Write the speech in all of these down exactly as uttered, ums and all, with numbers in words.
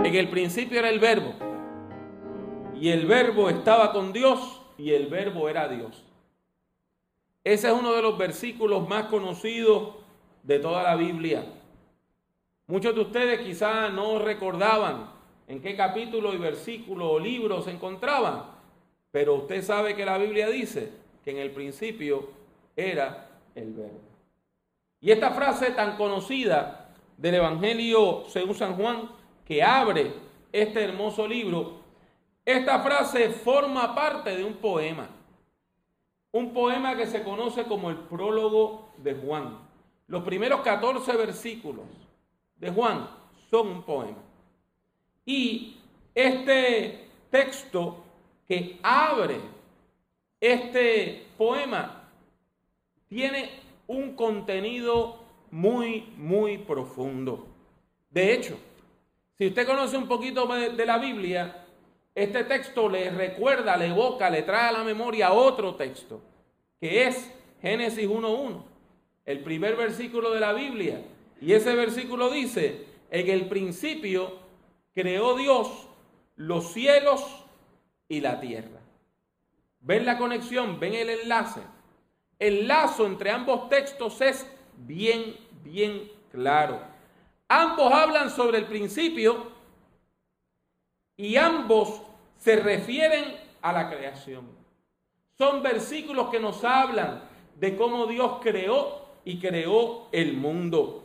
En el principio era el Verbo, y el Verbo estaba con Dios, y el Verbo era Dios. Ese es uno de los versículos más conocidos de toda la Biblia. Muchos de ustedes quizás no recordaban en qué capítulo y versículo o libro se encontraban, pero usted sabe que la Biblia dice que en el principio era el Verbo. Y esta frase tan conocida del Evangelio según San Juan, que abre este hermoso libro, esta frase forma parte de un poema. Un poema que se conoce como el prólogo de Juan. Los primeros catorce versículos de Juan son un poema. Y este texto que abre este poema tiene un contenido muy, muy profundo. De hecho, si usted conoce un poquito de la Biblia, este texto le recuerda, le evoca, le trae a la memoria otro texto, que es Génesis uno uno, el primer versículo de la Biblia. Y ese versículo dice: en el principio creó Dios los cielos y la tierra. ¿Ven la conexión? ¿Ven el enlace? El lazo entre ambos textos es bien, bien claro. Ambos hablan sobre el principio y ambos se refieren a la creación. Son versículos que nos hablan de cómo Dios creó y creó el mundo.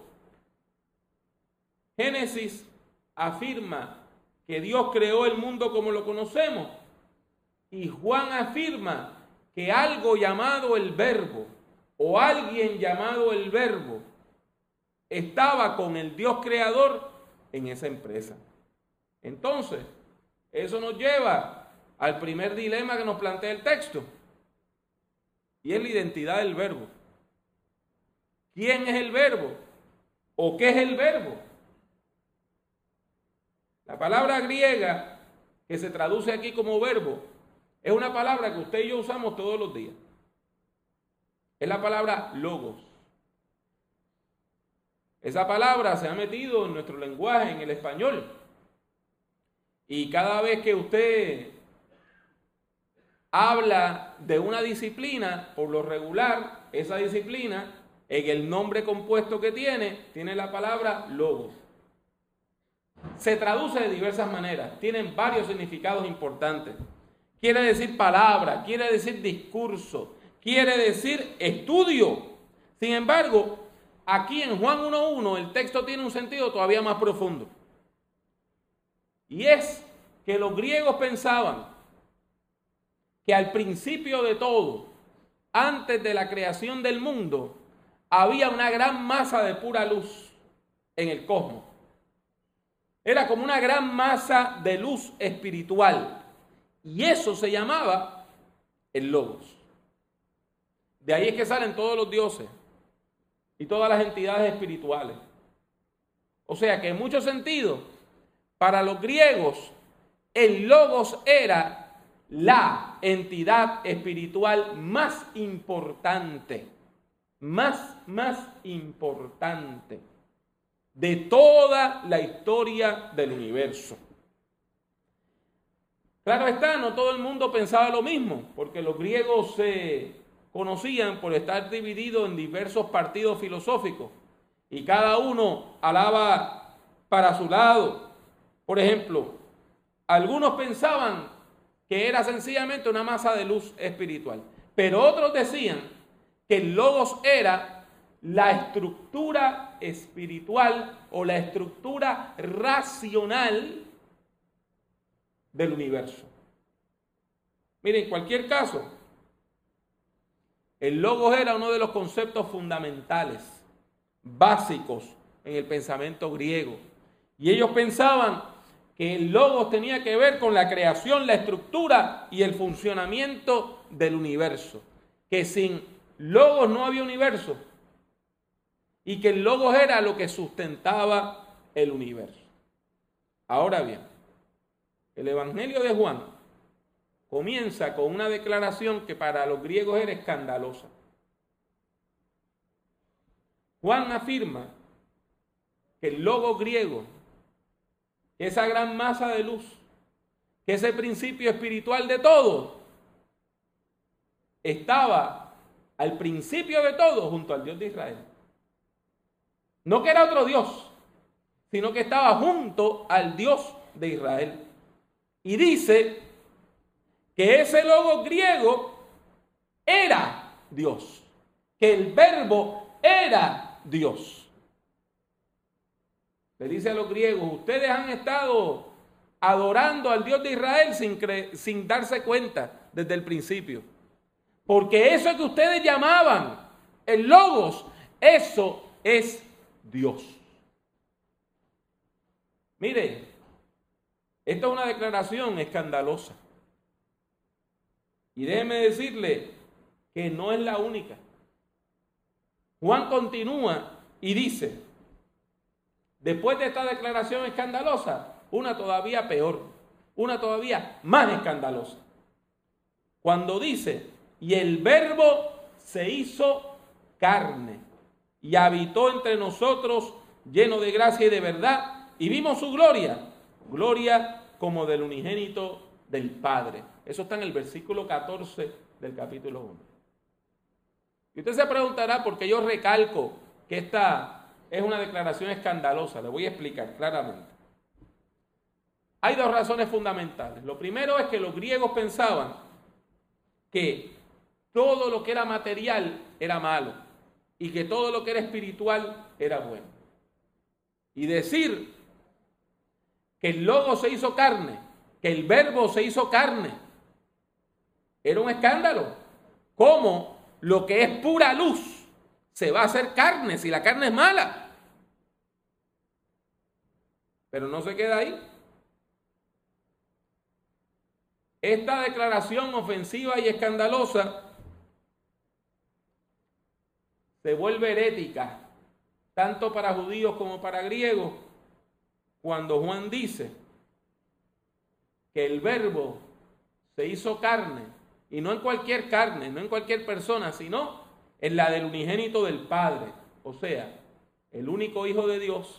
Génesis afirma que Dios creó el mundo como lo conocemos, y Juan afirma que algo llamado el Verbo, o alguien llamado el Verbo, estaba con el Dios creador en esa empresa. Entonces, eso nos lleva al primer dilema que nos plantea el texto, y es la identidad del Verbo. ¿Quién es el Verbo? ¿O qué es el Verbo? La palabra griega que se traduce aquí como verbo es una palabra que usted y yo usamos todos los días. Es la palabra logos. Esa palabra se ha metido en nuestro lenguaje, en el español. Y cada vez que usted habla de una disciplina, por lo regular, esa disciplina, en el nombre compuesto que tiene, tiene la palabra logos. Se traduce de diversas maneras, tienen varios significados importantes. Quiere decir palabra, quiere decir discurso, quiere decir estudio. Sin embargo, aquí en Juan uno uno el texto tiene un sentido todavía más profundo. Y es que los griegos pensaban que al principio de todo, antes de la creación del mundo, había una gran masa de pura luz en el cosmos. Era como una gran masa de luz espiritual. Y eso se llamaba el Logos. De ahí es que salen todos los dioses y todas las entidades espirituales. O sea que en muchos sentidos, para los griegos, el Logos era la entidad espiritual más importante, más, más importante de toda la historia del universo. Claro está, no todo el mundo pensaba lo mismo, porque los griegos se conocían por estar divididos en diversos partidos filosóficos, y cada uno alaba para su lado. Por ejemplo, algunos pensaban que era sencillamente una masa de luz espiritual, pero otros decían que el Logos era la estructura espiritual o la estructura racional del universo. Miren, en cualquier caso, el Logos era uno de los conceptos fundamentales, básicos en el pensamiento griego. Y ellos pensaban que el Logos tenía que ver con la creación, la estructura y el funcionamiento del universo. Que sin Logos no había universo. Y que el Logos era lo que sustentaba el universo. Ahora bien, el Evangelio de Juan comienza con una declaración que para los griegos era escandalosa. Juan afirma que el Logos griego que esa gran masa de luz, que ese principio espiritual de todo, estaba al principio de todo junto al Dios de Israel. No que era otro Dios, sino que estaba junto al Dios de Israel. Y dice que ese logo griego era Dios, que el verbo era Dios. Le dice a los griegos, ustedes han estado adorando al Dios de Israel sin, cre- sin darse cuenta desde el principio. Porque eso que ustedes llamaban el logos, eso es Dios. Mire, esta es una declaración escandalosa. Y déjeme decirle que no es la única. Juan continúa y dice, después de esta declaración escandalosa, una todavía peor, una todavía más escandalosa. Cuando dice, y el verbo se hizo carne y habitó entre nosotros lleno de gracia y de verdad, y vimos su gloria, gloria como del unigénito del Padre. Eso está en el versículo catorce del capítulo uno. Y usted se preguntará por qué yo recalco que esta es una declaración escandalosa. Le voy a explicar claramente. Hay dos razones fundamentales. Lo primero es que los griegos pensaban que todo lo que era material era malo y que todo lo que era espiritual era bueno. Y decir que el logo se hizo carne, que el verbo se hizo carne, era un escándalo. ¿Cómo lo que es pura luz se va a hacer carne si la carne es mala? Pero no se queda ahí. Esta declaración ofensiva y escandalosa se vuelve herética, tanto para judíos como para griegos, cuando Juan dice que el verbo se hizo carne, y no en cualquier carne, no en cualquier persona, sino en la del unigénito del Padre, o sea, el único Hijo de Dios,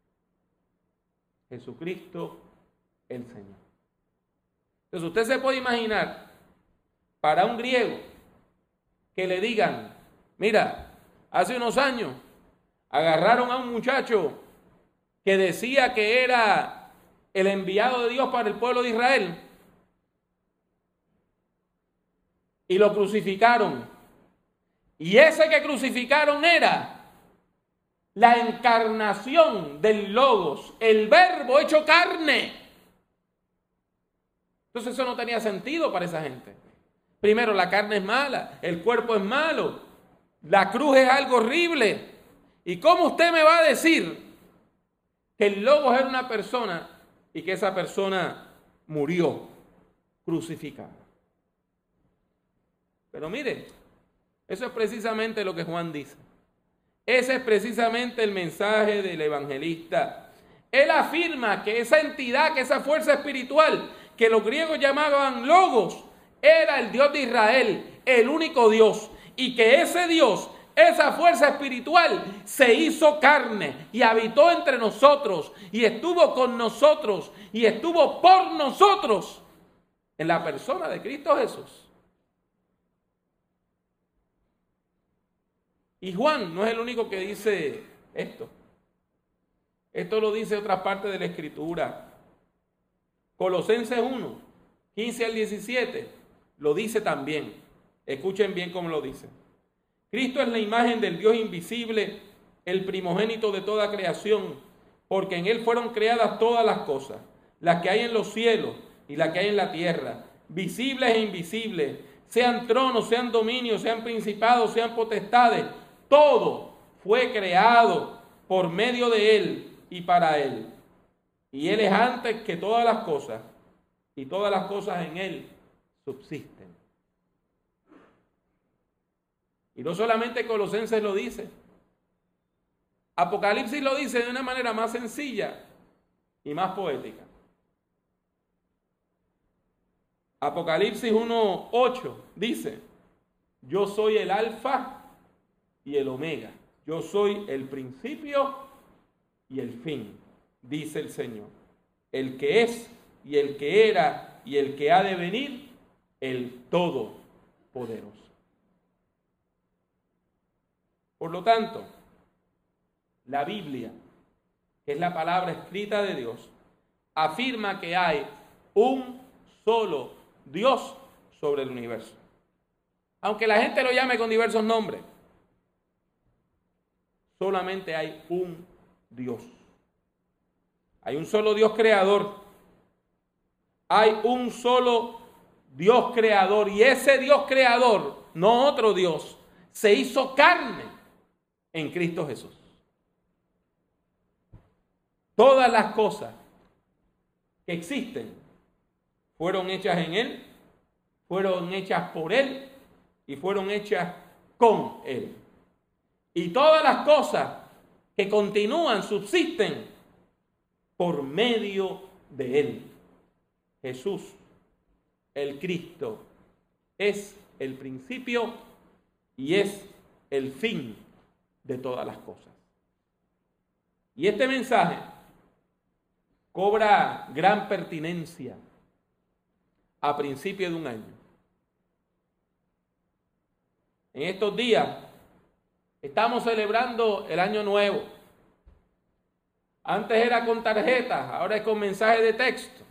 Jesucristo el Señor. Entonces usted se puede imaginar, para un griego, que le digan, mira, hace unos años agarraron a un muchacho que decía que era el enviado de Dios para el pueblo de Israel y lo crucificaron. Y ese que crucificaron era la encarnación del Logos, el verbo hecho carne. Entonces eso no tenía sentido para esa gente. Primero, la carne es mala, el cuerpo es malo, la cruz es algo horrible. ¿Y cómo usted me va a decir que el Logos era una persona y que esa persona murió crucificada? Pero mire, eso es precisamente lo que Juan dice. Ese es precisamente el mensaje del evangelista. Él afirma que esa entidad, que esa fuerza espiritual que los griegos llamaban Logos, era el Dios de Israel, el único Dios, y que ese Dios, esa fuerza espiritual, se hizo carne y habitó entre nosotros y estuvo con nosotros y estuvo por nosotros en la persona de Cristo Jesús. Y Juan no es el único que dice esto. Esto lo dice otra parte de la Escritura. Colosenses uno, quince al diecisiete, lo dice también. Escuchen bien cómo lo dice. Cristo es la imagen del Dios invisible, el primogénito de toda creación, porque en Él fueron creadas todas las cosas, las que hay en los cielos y las que hay en la tierra, visibles e invisibles, sean tronos, sean dominios, sean principados, sean potestades. Todo fue creado por medio de Él y para Él. Y Él es antes que todas las cosas, y todas las cosas en Él subsisten. Y no solamente Colosenses lo dice, Apocalipsis lo dice de una manera más sencilla y más poética. Apocalipsis uno ocho dice, yo soy el alfa y el omega, yo soy el principio y el fin, dice el Señor, el que es y el que era y el que ha de venir, el Todopoderoso. Por lo tanto, la Biblia, que es la palabra escrita de Dios, afirma que hay un solo Dios sobre el universo. Aunque la gente lo llame con diversos nombres, solamente hay un Dios. Hay un solo Dios creador. Hay un solo Dios creador. Y ese Dios creador, no otro Dios, se hizo carne en Cristo Jesús. Todas las cosas que existen fueron hechas en Él, fueron hechas por Él y fueron hechas con Él. Y todas las cosas que continúan, subsisten por medio de Él. Jesús, el Cristo, es el principio y es el fin de todas las cosas. Y este mensaje cobra gran pertinencia a principio de un año. En estos días estamos celebrando el año nuevo. Antes era con tarjetas, ahora es con mensaje de texto.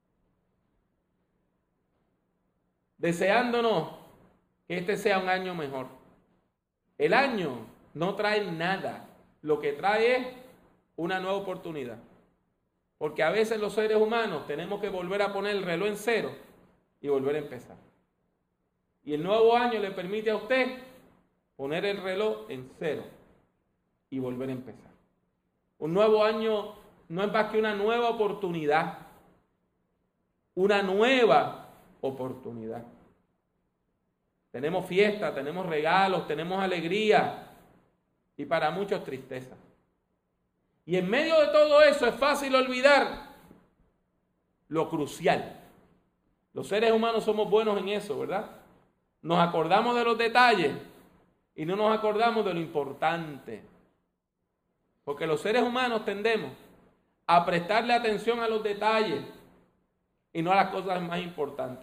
Deseándonos que este sea un año mejor. El año no trae nada, lo que trae es una nueva oportunidad. Porque a veces los seres humanos tenemos que volver a poner el reloj en cero y volver a empezar. Y el nuevo año le permite a usted poner el reloj en cero y volver a empezar. Un nuevo año no es más que una nueva oportunidad. Una nueva oportunidad. Tenemos fiesta, tenemos regalos, tenemos alegría y para muchos tristeza. Y en medio de todo eso es fácil olvidar lo crucial. Los seres humanos somos buenos en eso, ¿verdad? Nos acordamos de los detalles y no nos acordamos de lo importante. Porque los seres humanos tendemos a prestarle atención a los detalles y no a las cosas más importantes.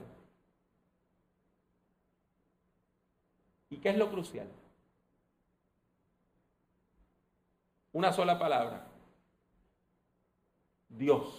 ¿Y qué es lo crucial? Una sola palabra. Dios.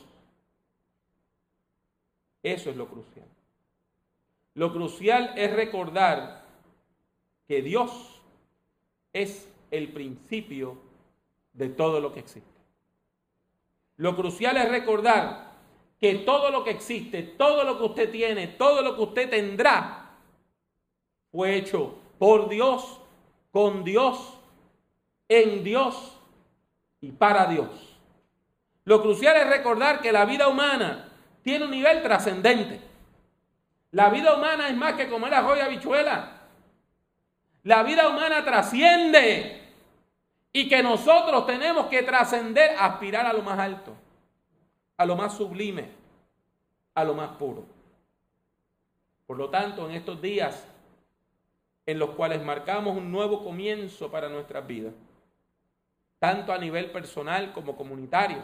Eso es lo crucial. Lo crucial es recordar que Dios es el principio de todo lo que existe. Lo crucial es recordar que todo lo que existe, todo lo que usted tiene, todo lo que usted tendrá, fue hecho por Dios, con Dios, en Dios y para Dios. Lo crucial es recordar que la vida humana tiene un nivel trascendente. La vida humana es más que comer ajo y habichuela. La vida humana trasciende y que nosotros tenemos que trascender, aspirar a lo más alto, a lo más sublime, a lo más puro. Por lo tanto, en estos días en los cuales marcamos un nuevo comienzo para nuestras vidas, tanto a nivel personal como comunitario,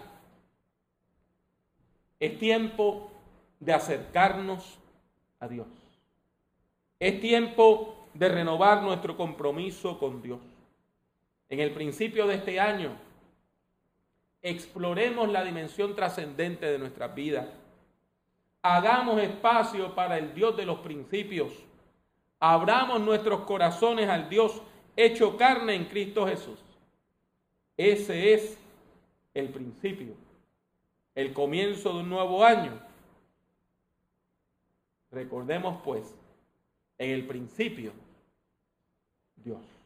es tiempo de acercarnos a Dios. Es tiempo de renovar nuestro compromiso con Dios. En el principio de este año, exploremos la dimensión trascendente de nuestras vidas. Hagamos espacio para el Dios de los principios. Abramos nuestros corazones al Dios hecho carne en Cristo Jesús. Ese es el principio, el comienzo de un nuevo año. Recordemos pues, en el principio, Dios.